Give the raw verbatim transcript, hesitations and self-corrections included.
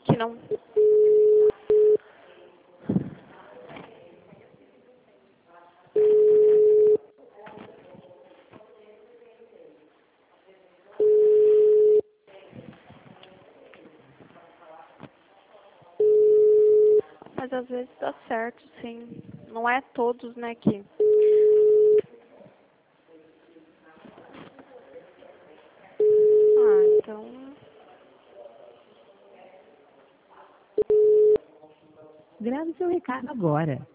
que não... Mas às vezes dá certo, sim. Não é todos, né, que... Ah, então... Grave seu recado agora.